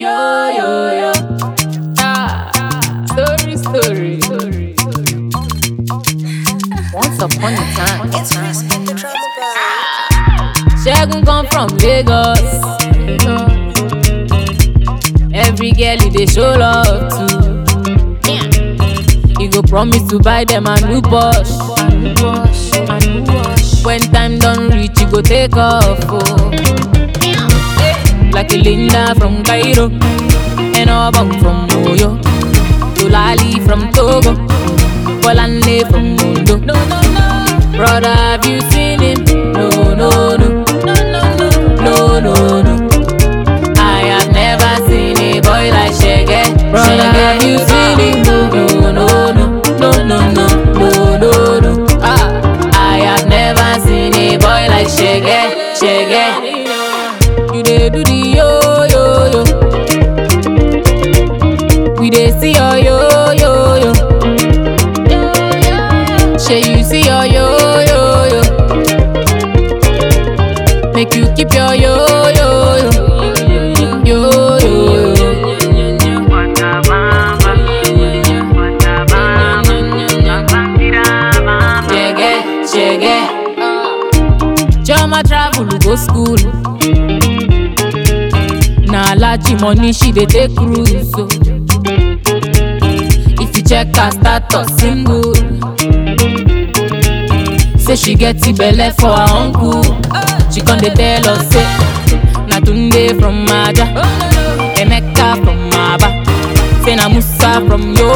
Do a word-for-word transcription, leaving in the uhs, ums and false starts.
Yo, yo, yo. Ah, story, story. Once upon a time. It's Chris in the drama bar. Shegun come from Lagos. Every girl he dey show love to. He go promise to buy them a new Porsche. When time done reach, he go take off. Oh. Like a Linda from Cairo, and Obam from Moyo, Tulali from Togo, Bolande from Mundo. No, no, no. Brother, have you seen him? No, no, no. No, no, no. No, no. I have never seen a boy like Shege. Brother, have you seen him? No, no, no. No, no, no. No, no, no. Ah, I have never seen a boy like Shege. Shege. You dey do the yo yo yo. We dey see your yo yo yo. Shey you see your yo yo yo. Make you keep your yo yo yo. Yo yo yo. Shege shege. Choma travel go school. Na lachi money she dey take cruise. So if you check her status single, say she get the belle for her uncle. She con dey tell us say na Tunde from Maja, Emeka from Aba, say na Musa from Yo.